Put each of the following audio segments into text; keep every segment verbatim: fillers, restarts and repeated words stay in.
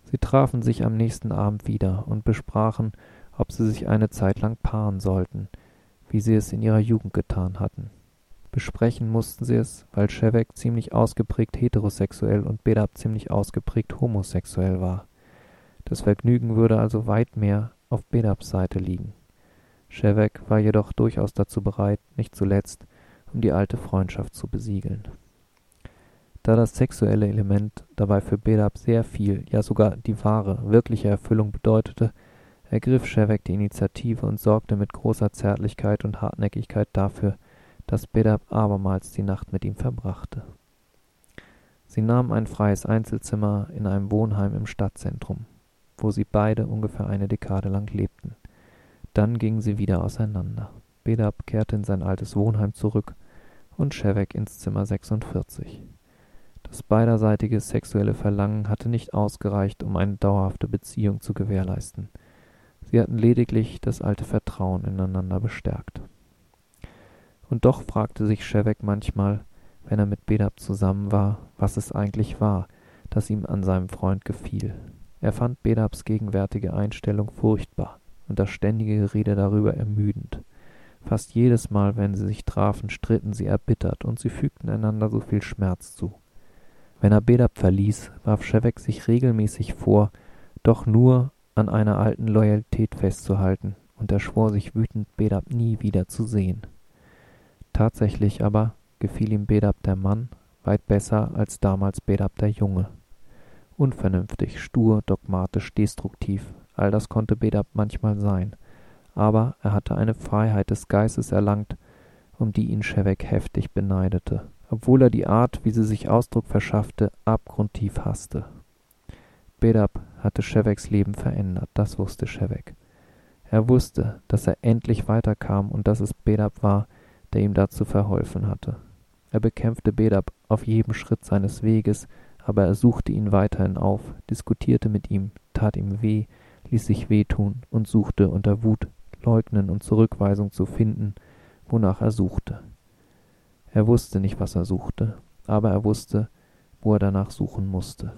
Sie trafen sich am nächsten Abend wieder und besprachen, ob sie sich eine Zeit lang paaren sollten, wie sie es in ihrer Jugend getan hatten. Besprechen mussten sie es, weil Ševec ziemlich ausgeprägt heterosexuell und Bedab ziemlich ausgeprägt homosexuell war. Das Vergnügen würde also weit mehr auf Bedabs Seite liegen. Ševec war jedoch durchaus dazu bereit, nicht zuletzt, um die alte Freundschaft zu besiegeln. Da das sexuelle Element dabei für Bedab sehr viel, ja sogar die wahre, wirkliche Erfüllung bedeutete, ergriff Ševec die Initiative und sorgte mit großer Zärtlichkeit und Hartnäckigkeit dafür, dass Bedab abermals die Nacht mit ihm verbrachte. Sie nahmen ein freies Einzelzimmer in einem Wohnheim im Stadtzentrum, wo sie beide ungefähr eine Dekade lang lebten. Dann gingen sie wieder auseinander. Bedab kehrte in sein altes Wohnheim zurück und Ševec ins Zimmer sechsundvierzig. Das beiderseitige sexuelle Verlangen hatte nicht ausgereicht, um eine dauerhafte Beziehung zu gewährleisten. Sie hatten lediglich das alte Vertrauen ineinander bestärkt. Und doch fragte sich Ševec manchmal, wenn er mit Bedab zusammen war, was es eigentlich war, das ihm an seinem Freund gefiel. Er fand Bedabs gegenwärtige Einstellung furchtbar und das ständige Gerede darüber ermüdend. Fast jedes Mal, wenn sie sich trafen, stritten sie erbittert und sie fügten einander so viel Schmerz zu. Wenn er Bedab verließ, warf Ševec sich regelmäßig vor, doch nur an einer alten Loyalität festzuhalten, und er schwor sich wütend, Bedab nie wieder zu sehen. Tatsächlich aber gefiel ihm Bedab der Mann weit besser als damals Bedab der Junge. Unvernünftig, stur, dogmatisch, destruktiv, all das konnte Bedab manchmal sein, aber er hatte eine Freiheit des Geistes erlangt, um die ihn Ševec heftig beneidete, obwohl er die Art, wie sie sich Ausdruck verschaffte, abgrundtief hasste. Bedab hatte Ševecs Leben verändert, das wusste Ševec. Er wusste, dass er endlich weiterkam und dass es Bedab war, der ihm dazu verholfen hatte. Er bekämpfte Bedab auf jedem Schritt seines Weges, aber er suchte ihn weiterhin auf, diskutierte mit ihm, tat ihm weh, ließ sich wehtun und suchte unter Wut, Leugnen und Zurückweisung zu finden, wonach er suchte. Er wusste nicht, was er suchte, aber er wusste, wo er danach suchen musste.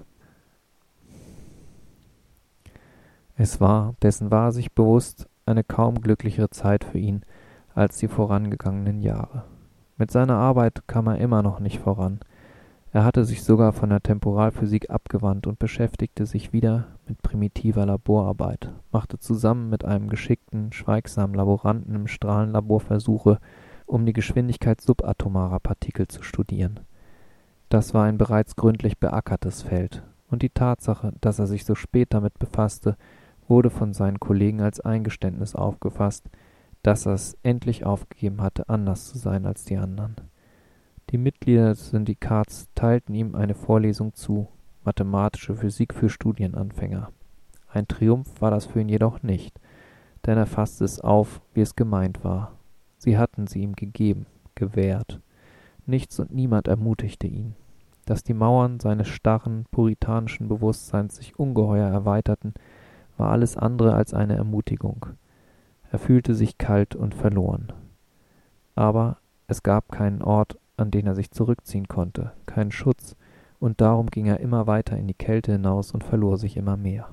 Es war, dessen war er sich bewusst, eine kaum glücklichere Zeit für ihn als die vorangegangenen Jahre. Mit seiner Arbeit kam er immer noch nicht voran. Er hatte sich sogar von der Temporalphysik abgewandt und beschäftigte sich wieder mit primitiver Laborarbeit, machte zusammen mit einem geschickten, schweigsamen Laboranten im Strahlenlabor Versuche, um die Geschwindigkeit subatomarer Partikel zu studieren. Das war ein bereits gründlich beackertes Feld, und die Tatsache, dass er sich so spät damit befasste, wurde von seinen Kollegen als Eingeständnis aufgefasst, dass er es endlich aufgegeben hatte, anders zu sein als die anderen. Die Mitglieder des Syndikats teilten ihm eine Vorlesung zu, mathematische Physik für Studienanfänger. Ein Triumph war das für ihn jedoch nicht, denn er fasste es auf, wie es gemeint war. Sie hatten sie ihm gegeben, gewährt. Nichts und niemand ermutigte ihn. Dass die Mauern seines starren, puritanischen Bewusstseins sich ungeheuer erweiterten, war alles andere als eine Ermutigung. Er fühlte sich kalt und verloren. Aber es gab keinen Ort, an den er sich zurückziehen konnte, keinen Schutz, und darum ging er immer weiter in die Kälte hinaus und verlor sich immer mehr.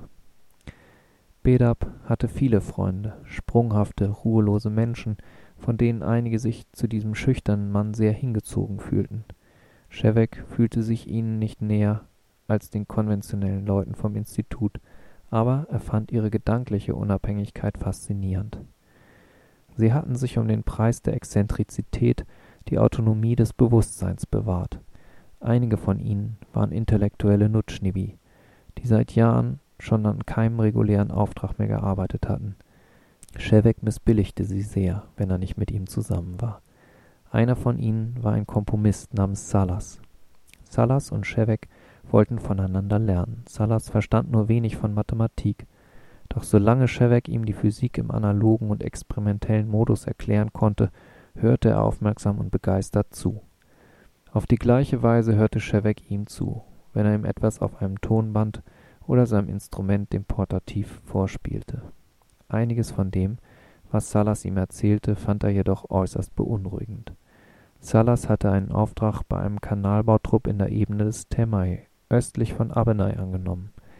Bedab hatte viele Freunde, sprunghafte, ruhelose Menschen, von denen einige sich zu diesem schüchternen Mann sehr hingezogen fühlten. Ševec fühlte sich ihnen nicht näher als den konventionellen Leuten vom Institut, aber er fand ihre gedankliche Unabhängigkeit faszinierend. Sie hatten sich um den Preis der Exzentrizität die Autonomie des Bewusstseins bewahrt. Einige von ihnen waren intellektuelle Nutschniwi, die seit Jahren schon an keinem regulären Auftrag mehr gearbeitet hatten. Ševec missbilligte sie sehr, wenn er nicht mit ihm zusammen war. Einer von ihnen war ein Komponist namens Salas. Salas und Ševec wollten voneinander lernen. Salas verstand nur wenig von Mathematik, doch solange Ševec ihm die Physik im analogen und experimentellen Modus erklären konnte, hörte er aufmerksam und begeistert zu. Auf die gleiche Weise hörte Ševec ihm zu, wenn er ihm etwas auf einem Tonband oder seinem Instrument, dem Portativ, vorspielte. Einiges von dem, was Salas ihm erzählte, fand er jedoch äußerst beunruhigend. Salas hatte einen Auftrag bei einem Kanalbautrupp in der Ebene des Temai, östlich von Abenai, angenommen.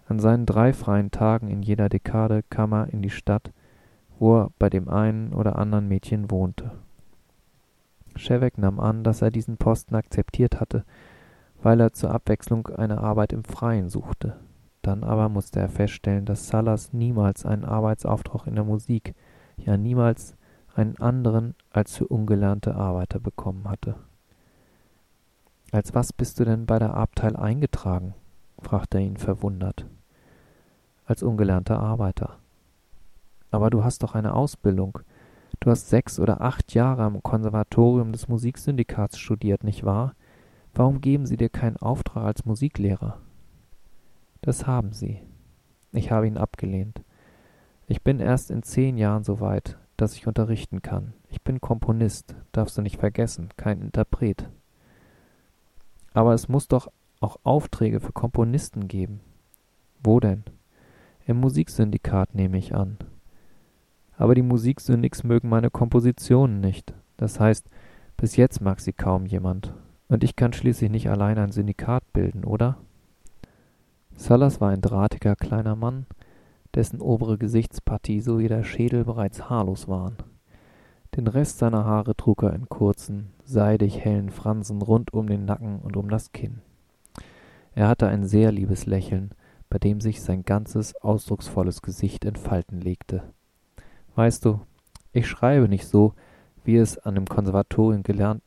An seinen drei freien Tagen in jeder Dekade kam er in die Stadt, wo er bei dem einen oder anderen Mädchen wohnte. Ševec nahm an, dass er diesen Posten akzeptiert hatte, weil er zur Abwechslung eine Arbeit im Freien suchte. Dann aber musste er feststellen, dass Salas niemals einen Arbeitsauftrag in der Musik, ja niemals einen anderen als für ungelernte Arbeiter bekommen hatte. »Als was bist du denn bei der Abtei eingetragen?« fragte er ihn verwundert. »Als ungelernter Arbeiter.« »Aber du hast doch eine Ausbildung. Du hast sechs oder acht Jahre am Konservatorium des Musiksyndikats studiert, nicht wahr? Warum geben sie dir keinen Auftrag als Musiklehrer?« »Das haben sie. Ich habe ihn abgelehnt. Ich bin erst in zehn Jahren so weit, dass ich unterrichten kann. Ich bin Komponist, darfst du nicht vergessen, kein Interpret.« »Aber es muss doch auch Aufträge für Komponisten geben.« »Wo denn?« »Im Musiksyndikat, nehme ich an.« »Aber die Musiksyndiks mögen meine Kompositionen nicht. Das heißt, bis jetzt mag sie kaum jemand. Und ich kann schließlich nicht allein ein Syndikat bilden, oder?« Salas war ein drahtiger kleiner Mann, dessen obere Gesichtspartie sowie der Schädel bereits haarlos waren. Den Rest seiner Haare trug er in kurzen, seidig hellen Fransen rund um den Nacken und um das Kinn. Er hatte ein sehr liebes Lächeln, bei dem sich sein ganzes ausdrucksvolles Gesicht in Falten legte. »Weißt du, ich schreibe nicht so, wie es an dem Konservatorium gelernt...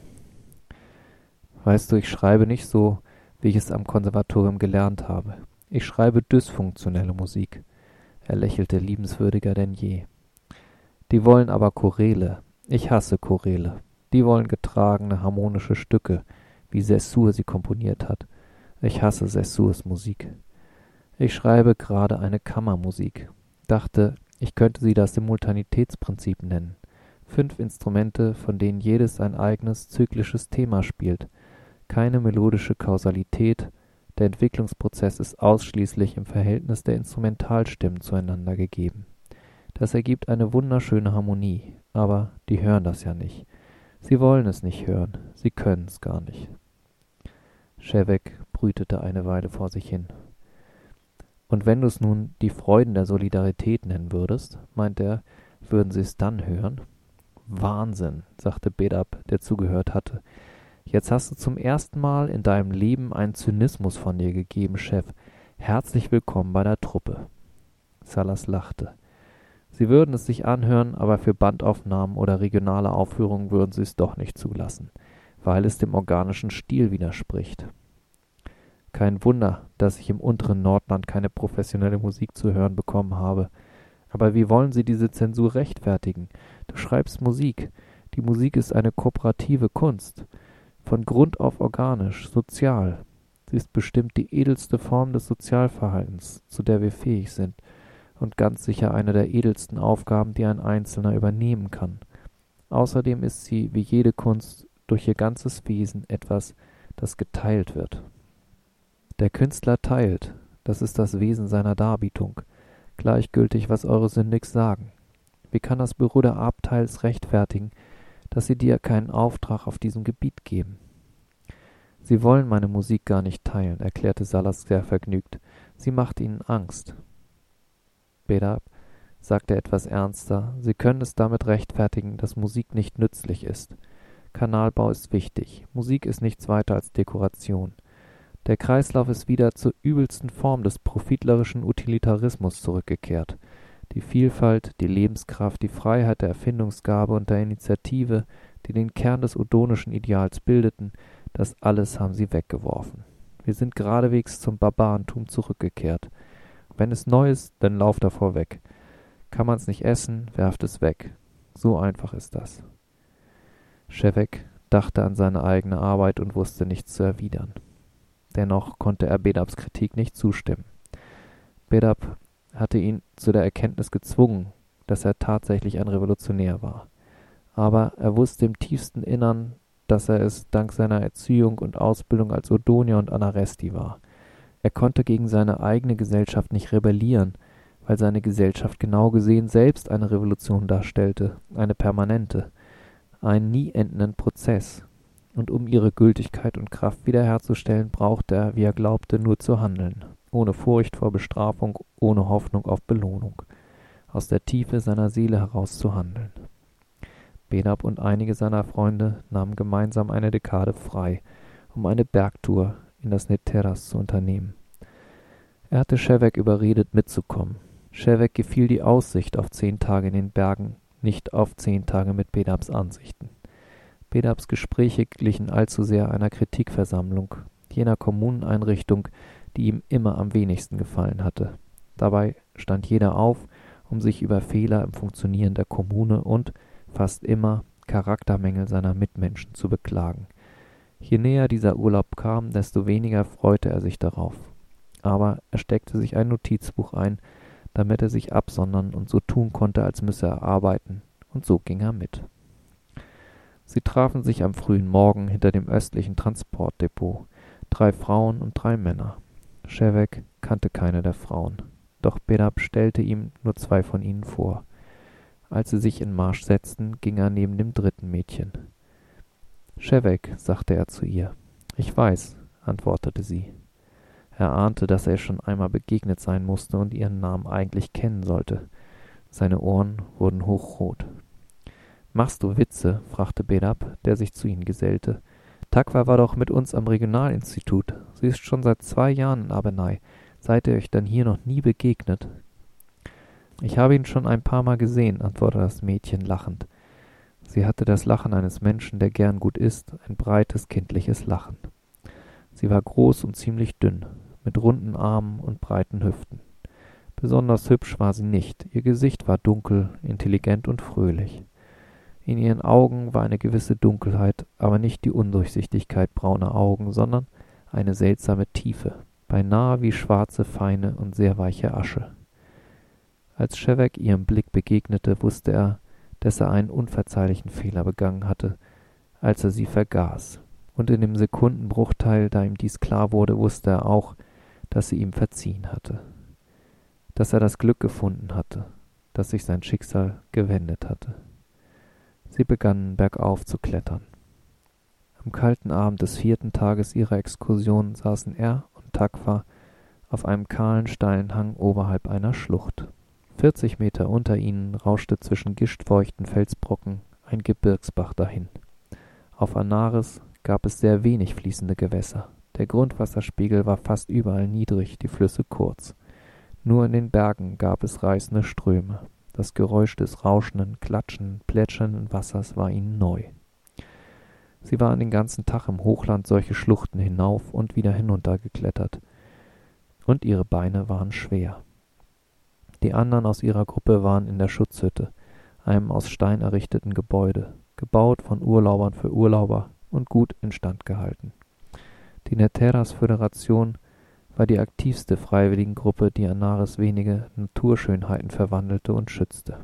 Weißt du, ich schreibe nicht so, wie ich es am Konservatorium gelernt habe. Ich schreibe dysfunktionelle Musik.« Er lächelte liebenswürdiger denn je. »Die wollen aber Choräle. Ich hasse Choräle. Die wollen getragene, harmonische Stücke, wie Saussure sie komponiert hat. Ich hasse Saussures Musik. Ich schreibe gerade eine Kammermusik. Dachte, ich könnte sie das Simultanitätsprinzip nennen. Fünf Instrumente, von denen jedes ein eigenes, zyklisches Thema spielt. Keine melodische Kausalität, der Entwicklungsprozess ist ausschließlich im Verhältnis der Instrumentalstimmen zueinander gegeben. Das ergibt eine wunderschöne Harmonie, aber die hören das ja nicht. Sie wollen es nicht hören, sie können es gar nicht.« Ševec brütete eine Weile vor sich hin. »Und wenn du es nun die Freuden der Solidarität nennen würdest, meint er, würden sie es dann hören?« »Wahnsinn«, sagte Bedab, der zugehört hatte. »Jetzt hast du zum ersten Mal in deinem Leben einen Zynismus von dir gegeben, Chef. Herzlich willkommen bei der Truppe.« Salas lachte. »Sie würden es sich anhören, aber für Bandaufnahmen oder regionale Aufführungen würden sie es doch nicht zulassen, weil es dem organischen Stil widerspricht.« »Kein Wunder, dass ich im unteren Nordland keine professionelle Musik zu hören bekommen habe. Aber wie wollen Sie diese Zensur rechtfertigen? Du schreibst Musik. Die Musik ist eine kooperative Kunst. Von Grund auf organisch, sozial. Sie ist bestimmt die edelste Form des Sozialverhaltens, zu der wir fähig sind, und ganz sicher eine der edelsten Aufgaben, die ein Einzelner übernehmen kann. Außerdem ist sie, wie jede Kunst, durch ihr ganzes Wesen etwas, das geteilt wird. Der Künstler teilt, das ist das Wesen seiner Darbietung, gleichgültig, was eure Syndiks sagen. Wie kann das Büro der Abteils rechtfertigen, dass sie dir keinen Auftrag auf diesem Gebiet geben?« »Sie wollen meine Musik gar nicht teilen«, erklärte Salas sehr vergnügt. »Sie macht ihnen Angst.« Bedab sagte etwas ernster, sie können es damit rechtfertigen, dass Musik nicht nützlich ist. Kanalbau ist wichtig, Musik ist nichts weiter als Dekoration. Der Kreislauf ist wieder zur übelsten Form des profitlerischen Utilitarismus zurückgekehrt. Die Vielfalt, die Lebenskraft, die Freiheit der Erfindungsgabe und der Initiative, die den Kern des odonischen Ideals bildeten, das alles haben sie weggeworfen. Wir sind geradewegs zum Barbarentum zurückgekehrt. Wenn es neu ist, dann lauft davor weg. Kann man's nicht essen, werft es weg. So einfach ist das.« Ševec dachte an seine eigene Arbeit und wusste nichts zu erwidern. Dennoch konnte er Bedabs Kritik nicht zustimmen. Bedab hatte ihn zu der Erkenntnis gezwungen, dass er tatsächlich ein Revolutionär war. Aber er wusste im tiefsten Innern, dass er es dank seiner Erziehung und Ausbildung als Odonier und Anaresti war. Er konnte gegen seine eigene Gesellschaft nicht rebellieren, weil seine Gesellschaft genau gesehen selbst eine Revolution darstellte, eine permanente, einen nie endenden Prozess. Und um ihre Gültigkeit und Kraft wiederherzustellen, brauchte er, wie er glaubte, nur zu handeln. ohne Furcht vor Bestrafung, ohne Hoffnung auf Belohnung, aus der Tiefe seiner Seele heraus zu handeln. Bedab und einige seiner Freunde nahmen gemeinsam eine Dekade frei, um eine Bergtour in das Neteras zu unternehmen. Er hatte Shevek überredet, mitzukommen. Shevek gefiel die Aussicht auf zehn Tage in den Bergen, nicht auf zehn Tage mit Bedabs Ansichten. Bedabs Gespräche glichen allzu sehr einer Kritikversammlung, jener Kommuneneinrichtung, die ihm immer am wenigsten gefallen hatte. Dabei stand jeder auf, um sich über Fehler im Funktionieren der Kommune und, fast immer, Charaktermängel seiner Mitmenschen zu beklagen. Je näher dieser Urlaub kam, desto weniger freute er sich darauf. Aber er steckte sich ein Notizbuch ein, damit er sich absondern und so tun konnte, als müsse er arbeiten, und so ging er mit. Sie trafen sich am frühen Morgen hinter dem östlichen Transportdepot, drei Frauen und drei Männer. Shevek kannte keine der Frauen, doch Bedab stellte ihm nur zwei von ihnen vor. Als sie sich in Marsch setzten, ging er neben dem dritten Mädchen. »Shevek«, sagte er zu ihr. »Ich weiß«, antwortete sie. Er ahnte, dass er ihr schon einmal begegnet sein musste und ihren Namen eigentlich kennen sollte. Seine Ohren wurden hochrot. »Machst du Witze?«, fragte Bedab, der sich zu ihnen gesellte. »Takwa war doch mit uns am Regionalinstitut. Sie ist schon seit zwei Jahren in Abenai. Seid ihr euch dann hier noch nie begegnet?« »Ich habe ihn schon ein paar Mal gesehen«, antwortete das Mädchen lachend. Sie hatte das Lachen eines Menschen, der gern gut isst, ein breites, kindliches Lachen. Sie war groß und ziemlich dünn, mit runden Armen und breiten Hüften. Besonders hübsch war sie nicht, ihr Gesicht war dunkel, intelligent und fröhlich. In ihren Augen war eine gewisse Dunkelheit, aber nicht die Undurchsichtigkeit brauner Augen, sondern eine seltsame Tiefe, beinahe wie schwarze, feine und sehr weiche Asche. Als Shevek ihrem Blick begegnete, wusste er, dass er einen unverzeihlichen Fehler begangen hatte, als er sie vergaß. Und in dem Sekundenbruchteil, da ihm dies klar wurde, wusste er auch, dass sie ihm verziehen hatte. Dass er das Glück gefunden hatte, dass sich sein Schicksal gewendet hatte. Sie begannen bergauf zu klettern. Am kalten Abend des vierten Tages ihrer Exkursion saßen er und Takwa auf einem kahlen, steilen Hang oberhalb einer Schlucht. Vierzig Meter unter ihnen rauschte zwischen gischtfeuchten Felsbrocken ein Gebirgsbach dahin. Auf Anaris gab es sehr wenig fließende Gewässer. Der Grundwasserspiegel war fast überall niedrig, die Flüsse kurz. Nur in den Bergen gab es reißende Ströme. Das Geräusch des rauschenden, klatschenden, plätschernden Wassers war ihnen neu. Sie waren den ganzen Tag im Hochland solche Schluchten hinauf und wieder hinuntergeklettert. Und ihre Beine waren schwer. Die anderen aus ihrer Gruppe waren in der Schutzhütte, einem aus Stein errichteten Gebäude, gebaut von Urlaubern für Urlauber und gut instand gehalten. Die Neteras-Föderation war die aktivste Freiwilligengruppe, die Anaris wenige Naturschönheiten verwandelte und schützte.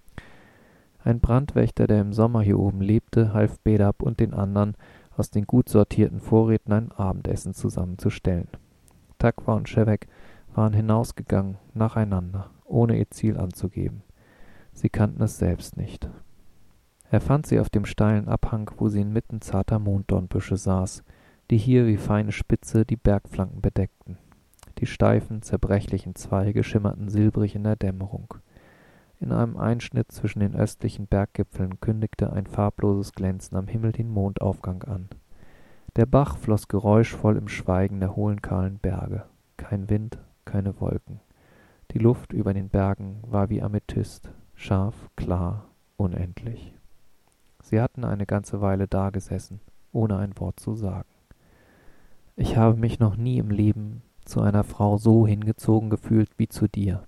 Ein Brandwächter, der im Sommer hier oben lebte, half Bedab und den anderen, aus den gut sortierten Vorräten ein Abendessen zusammenzustellen. Takwa und Shevek waren hinausgegangen, nacheinander, ohne ihr Ziel anzugeben. Sie kannten es selbst nicht. Er fand sie auf dem steilen Abhang, wo sie inmitten zarter Monddornbüsche saß, die hier wie feine Spitze die Bergflanken bedeckten. Die steifen, zerbrechlichen Zweige schimmerten silbrig in der Dämmerung. In einem Einschnitt zwischen den östlichen Berggipfeln kündigte ein farbloses Glänzen am Himmel den Mondaufgang an. Der Bach floss geräuschvoll im Schweigen der hohlen, kahlen Berge. Kein Wind, keine Wolken. Die Luft über den Bergen war wie Amethyst, scharf, klar, unendlich. Sie hatten eine ganze Weile dagesessen, ohne ein Wort zu sagen. »Ich habe mich noch nie im Leben zu einer Frau so hingezogen gefühlt wie zu dir.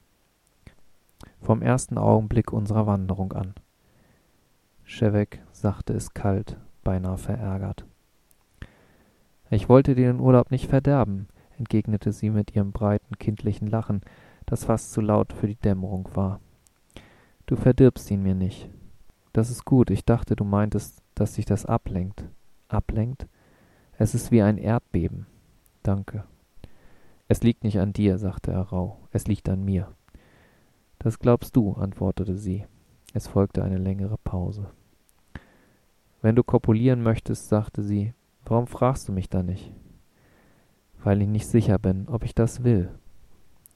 Vom ersten Augenblick unserer Wanderung an.« Shevek sagte es kalt, beinahe verärgert. »Ich wollte dir den Urlaub nicht verderben«, entgegnete sie mit ihrem breiten, kindlichen Lachen, das fast zu laut für die Dämmerung war. »Du verdirbst ihn mir nicht. Das ist gut, ich dachte, du meintest, dass dich das ablenkt.« »Ablenkt? Es ist wie ein Erdbeben.« »Danke.« »Es liegt nicht an dir«, sagte er rauh, »es liegt an mir.« »Das glaubst du«, antwortete sie. Es folgte eine längere Pause. »Wenn du kopulieren möchtest«, sagte sie, »warum fragst du mich da nicht?« »Weil ich nicht sicher bin, ob ich das will.«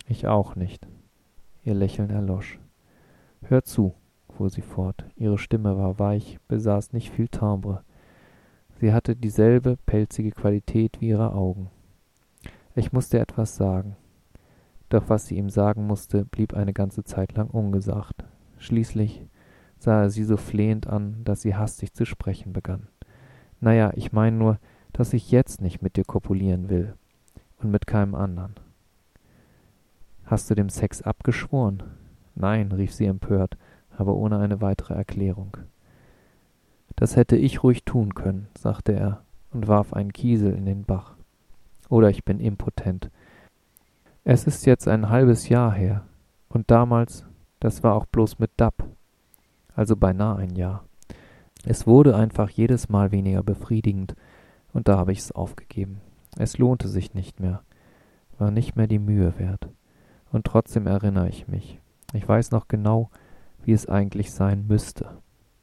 Ich auch nicht. Ihr Lächeln erlosch. »Hör zu«, fuhr sie fort. Ihre Stimme war weich, besaß nicht viel Timbre. Sie hatte dieselbe pelzige Qualität wie ihre Augen. »Ich muß dir etwas sagen.« Doch was sie ihm sagen musste, blieb eine ganze Zeit lang ungesagt. Schließlich sah er sie so flehend an, dass sie hastig zu sprechen begann. »Na ja, ich mein nur, dass ich jetzt nicht mit dir kopulieren will. Und mit keinem anderen.« »Hast du dem Sex abgeschworen?« »Nein«, rief sie empört, aber ohne eine weitere Erklärung. »Das hätte ich ruhig tun können«, sagte er und warf einen Kiesel in den Bach. »Oder ich bin impotent. Es ist jetzt ein halbes Jahr her. Und damals, das war auch bloß mit Dab. Also beinahe ein Jahr. Es wurde einfach jedes Mal weniger befriedigend, und da habe ich es aufgegeben. Es lohnte sich nicht mehr, war nicht mehr die Mühe wert. Und trotzdem erinnere ich mich. Ich weiß noch genau, wie es eigentlich sein müsste.«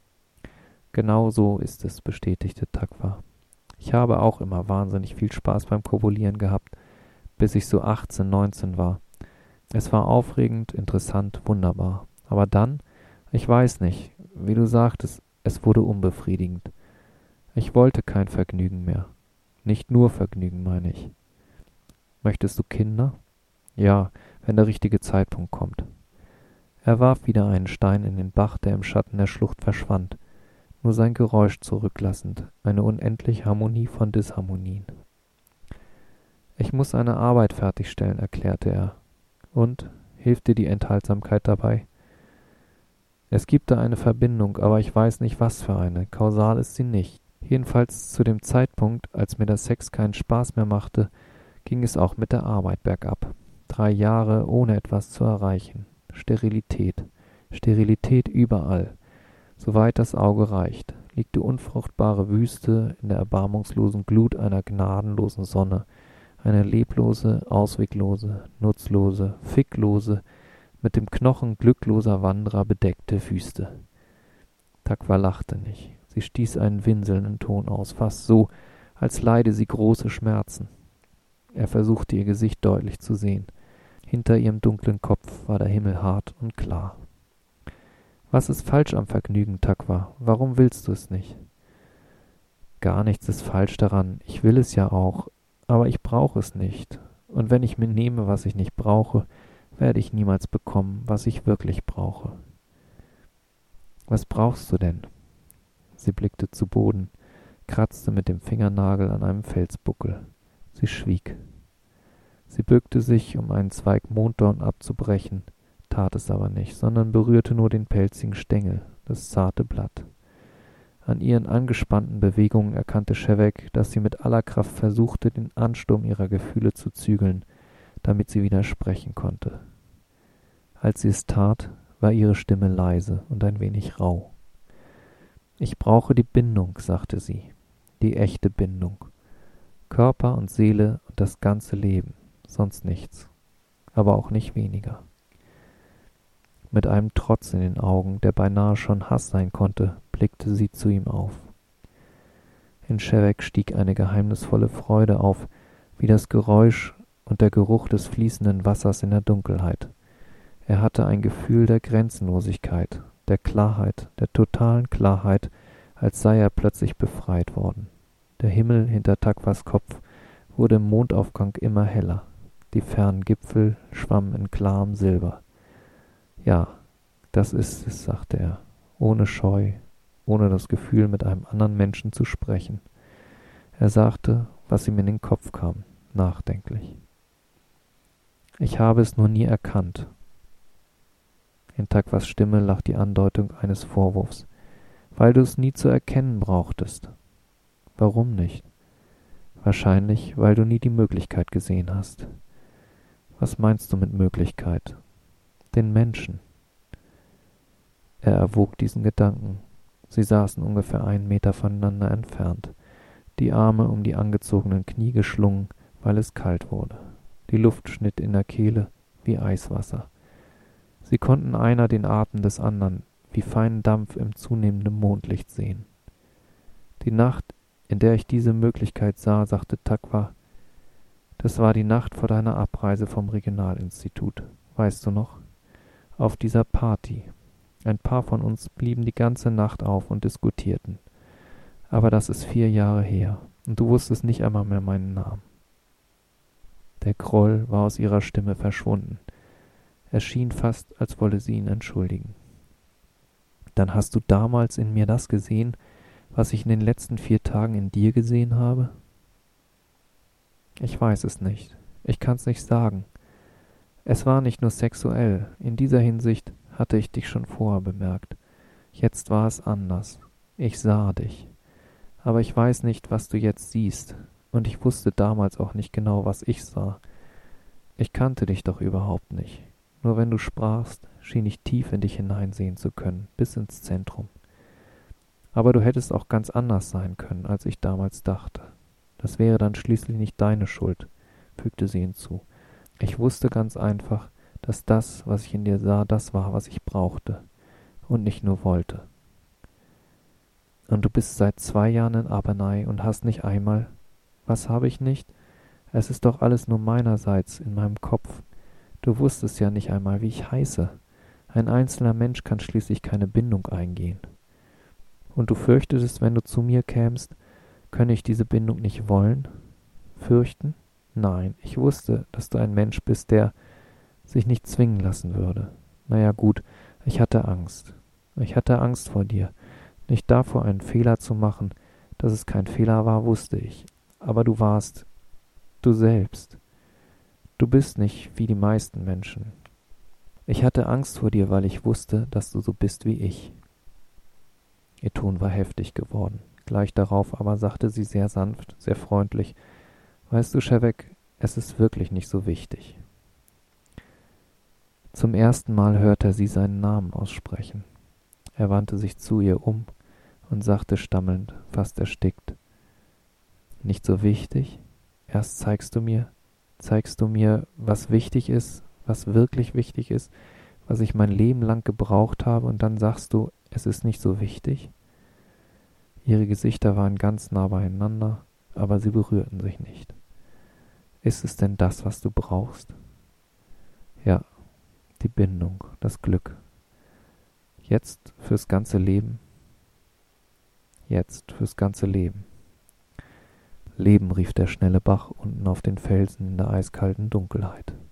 »Genau so ist es«, bestätigte Takwa. »Ich habe auch immer wahnsinnig viel Spaß beim Kopulieren gehabt, bis ich so achtzehn, neunzehn war. Es war aufregend, interessant, wunderbar. Aber dann, ich weiß nicht, wie du sagtest, es wurde unbefriedigend. Ich wollte kein Vergnügen mehr. Nicht nur Vergnügen, meine ich.« »Möchtest du Kinder?« »Ja, wenn der richtige Zeitpunkt kommt.« Er warf wieder einen Stein in den Bach, der im Schatten der Schlucht verschwand, nur sein Geräusch zurücklassend, eine unendliche Harmonie von Disharmonien. »Ich muß eine Arbeit fertigstellen«, erklärte er. »Und, hilft dir die Enthaltsamkeit dabei?« »Es gibt da eine Verbindung, aber ich weiß nicht, was für eine. Kausal ist sie nicht. Jedenfalls zu dem Zeitpunkt, als mir der Sex keinen Spaß mehr machte, ging es auch mit der Arbeit bergab. Drei Jahre, ohne etwas zu erreichen. Sterilität. Sterilität überall. Soweit das Auge reicht, liegt die unfruchtbare Wüste in der erbarmungslosen Glut einer gnadenlosen Sonne, eine leblose, ausweglose, nutzlose, ficklose, mit dem Knochen glückloser Wanderer bedeckte Wüste.« Takwa lachte nicht. Sie stieß einen winselnden Ton aus, fast so, als leide sie große Schmerzen. Er versuchte ihr Gesicht deutlich zu sehen. Hinter ihrem dunklen Kopf war der Himmel hart und klar. »Was ist falsch am Vergnügen, Takwa? Warum willst du es nicht?« »Gar nichts ist falsch daran. Ich will es ja auch. Aber ich brauche es nicht. Und wenn ich mir nehme, was ich nicht brauche, werde ich niemals bekommen, was ich wirklich brauche.« »Was brauchst du denn?« Sie blickte zu Boden, kratzte mit dem Fingernagel an einem Felsbuckel. Sie schwieg. Sie bückte sich, um einen Zweig Monddorn abzubrechen, tat es aber nicht, sondern berührte nur den pelzigen Stängel, das zarte Blatt. An ihren angespannten Bewegungen erkannte Shevek, dass sie mit aller Kraft versuchte, den Ansturm ihrer Gefühle zu zügeln, damit sie wieder sprechen konnte. Als sie es tat, war ihre Stimme leise und ein wenig rau. »Ich brauche die Bindung«, sagte sie, »die echte Bindung. Körper und Seele und das ganze Leben, sonst nichts, aber auch nicht weniger.« Mit einem Trotz in den Augen, der beinahe schon Hass sein konnte, blickte sie zu ihm auf. In Shevek stieg eine geheimnisvolle Freude auf, wie das Geräusch und der Geruch des fließenden Wassers in der Dunkelheit. Er hatte ein Gefühl der Grenzenlosigkeit, der Klarheit, der totalen Klarheit, als sei er plötzlich befreit worden. Der Himmel hinter Takwas Kopf wurde im Mondaufgang immer heller. Die fernen Gipfel schwammen in klarem Silber. »Ja, das ist es«, sagte er, ohne Scheu, ohne das Gefühl, mit einem anderen Menschen zu sprechen. Er sagte, was ihm in den Kopf kam, nachdenklich. »Ich habe es nur nie erkannt.« In Takwas Stimme lag die Andeutung eines Vorwurfs. »Weil du es nie zu erkennen brauchtest.« »Warum nicht?« »Wahrscheinlich, weil du nie die Möglichkeit gesehen hast.« »Was meinst du mit Möglichkeit?« »Den Menschen.« Er erwog diesen Gedanken. Sie saßen ungefähr einen Meter voneinander entfernt, die Arme um die angezogenen Knie geschlungen, weil es kalt wurde. Die Luft schnitt in der Kehle wie Eiswasser. Sie konnten einer den Atem des anderen wie feinen Dampf im zunehmenden Mondlicht sehen. Die Nacht, in der ich diese Möglichkeit sah, sagte Takwa, Das war die Nacht vor deiner Abreise vom Regionalinstitut, weißt du noch? Auf dieser Party. Ein paar von uns blieben die ganze Nacht auf und diskutierten. Aber das ist vier Jahre her, und du wusstest nicht einmal mehr meinen Namen. Der Groll war aus ihrer Stimme verschwunden. Es schien fast, als wolle sie ihn entschuldigen. Dann hast du damals in mir das gesehen, was ich in den letzten vier Tagen in dir gesehen habe? Ich weiß es nicht. Ich kann's nicht sagen. Es war nicht nur sexuell. In dieser Hinsicht hatte ich dich schon vorher bemerkt. Jetzt war es anders. Ich sah dich. Aber ich weiß nicht, was du jetzt siehst. Und ich wusste damals auch nicht genau, was ich sah. Ich kannte dich doch überhaupt nicht. Nur wenn du sprachst, schien ich tief in dich hineinsehen zu können, bis ins Zentrum. Aber du hättest auch ganz anders sein können, als ich damals dachte. Das wäre dann schließlich nicht deine Schuld, fügte sie hinzu. Ich wusste ganz einfach, dass das, was ich in dir sah, das war, was ich brauchte und nicht nur wollte. Und du bist seit zwei Jahren in Abernai und hast nicht einmal... Was habe ich nicht? Es ist doch alles nur meinerseits, in meinem Kopf. Du wusstest ja nicht einmal, wie ich heiße. Ein einzelner Mensch kann schließlich keine Bindung eingehen. Und du fürchtetest, wenn du zu mir kämst, könne ich diese Bindung nicht wollen? Fürchten? Nein, ich wusste, dass du ein Mensch bist, der sich nicht zwingen lassen würde. Na ja, gut, ich hatte Angst. Ich hatte Angst vor dir. Nicht davor, einen Fehler zu machen. Dass es kein Fehler war, wusste ich. Aber du warst du selbst. Du bist nicht wie die meisten Menschen. Ich hatte Angst vor dir, weil ich wusste, dass du so bist wie ich. Ihr Ton war heftig geworden. Gleich darauf aber sagte sie sehr sanft, sehr freundlich: Weißt du, Shevek, es ist wirklich nicht so wichtig. Zum ersten Mal hörte er sie seinen Namen aussprechen. Er wandte sich zu ihr um und sagte stammelnd, fast erstickt: Nicht so wichtig? Erst zeigst du mir, zeigst du mir, was wichtig ist, was wirklich wichtig ist, was ich mein Leben lang gebraucht habe, und dann sagst du, es ist nicht so wichtig? Ihre Gesichter waren ganz nah beieinander, aber sie berührten sich nicht. Ist es denn das, was du brauchst? Ja, die Bindung, das Glück. Jetzt fürs ganze Leben? Jetzt fürs ganze Leben. Leben, rief der schnelle Bach unten auf den Felsen in der eiskalten Dunkelheit.